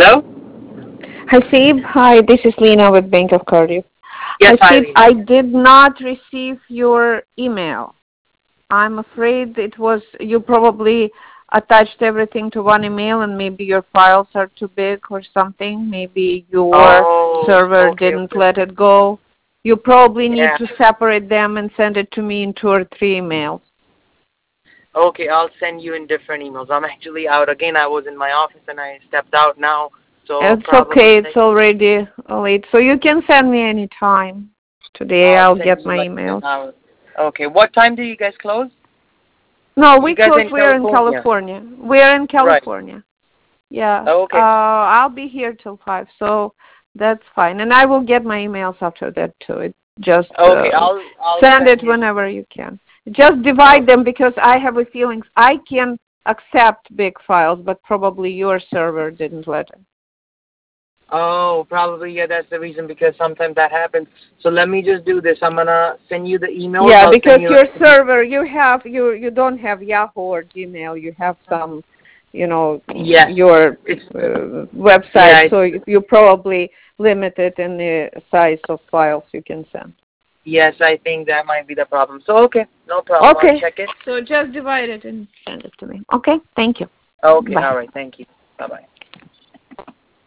Hello? Hi, Sib. Hi, this is Lena with Bank of Cardiff. Yes, Hi, hi, Sib. Lena. I did not receive your email. I'm afraid it was, you probably attached everything to one email and maybe your files are too big or something. Maybe your Oh, server okay, didn't okay. let it go. You probably need Yeah. to separate them and send it to me in 2 or 3 emails. Okay, I'll send you in different emails. I'm actually out again. I was in my office and I stepped out now, so It's probably okay. It's next. already late. So you can send me anytime. Today I'll I'll send get you my like in an emails. hour. Okay, what time do you guys close? No, You we guys close. in We're in California? California. We're in Right. California. Yeah. Okay. I'll be here till 5, so that's fine. And I will get my emails after that too. Just Okay, I'll send send it you. whenever you can. Just divide Okay. them because I have a feeling I can accept big files, but probably your server didn't let it. Oh, probably yeah. That's the reason because sometimes that happens. So let me just do this. I'm gonna send you the emails. Yeah, I'll because send you your like server, you don't have Yahoo or Gmail. You have some, yes. your It's website. yeah. So you probably limited in the size of files you can send. Yes, I think that might be the problem. So, okay, no problem. I'll Okay, check it. so just divide it and send it to me. Okay, thank you. Okay, Bye. all right. Thank you. Bye-bye.